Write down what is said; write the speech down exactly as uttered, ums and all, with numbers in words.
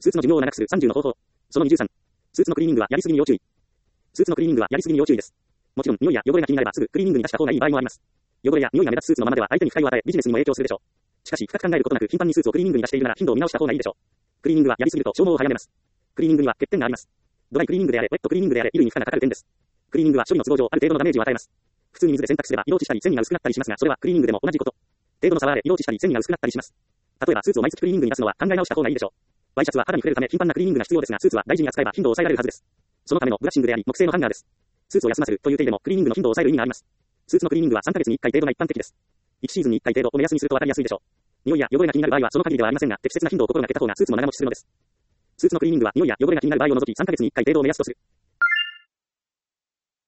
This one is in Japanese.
スーツの寿命を長くするさんじゅうの方法。そのにじゅうさん。スーツのクリーニングはやりすぎに要注意。スーツのクリーニングはやりすぎに要注意です。もちろん、匂いや汚れが気になればすぐクリーニングに出した方がいい場合もあります。汚れや匂いが目立つスーツのままでは相手に不快を与え、ビジネスにも影響するでしょう。しかし、深く考えることなく頻繁にスーツをクリーニングに出しているなら頻度を見直した方がいいでしょう。クリーニングはやりすぎると消耗を早めます。クリーニングには欠点があります。ドライクリーニングであれ、ウェットクリーニングであれ、衣類に負荷がかかる点です。クリーニングは処理の都合上ある程度のダメージを与えます。普通に水で洗濯すれば色落ちしたり繊維が薄くなったりしますが、それはクリーニングでも同じこと。程度の差はあれ、色落ちしたり繊維が薄くなったりします。例えばスーツを毎月クリーニングに出すのは考え直した方がいいでしょう。ワイシャツは肌に触れるため頻繁なクリーニングが必要ですが、スーツは大事に扱えば頻度を抑えられるはずです。そのためのブラッシングであり、木製のハンガーです。スーツを休ませるという手入れもクリーニングの頻度を抑える意味があります。スーツのクリーニングはさんかげつにいっかい程度が一般的です。いちシーズンにいっかい程度を目安にすると分かりやすいでしょう。匂いや汚れが気になる場合はその限りではありませんが、適切な頻度を心がけた方がスーツも長持ちするのです。スーツのクリーニングは匂いや汚れが気になる場合を除きさんかげつにいっかい程度を目安とする。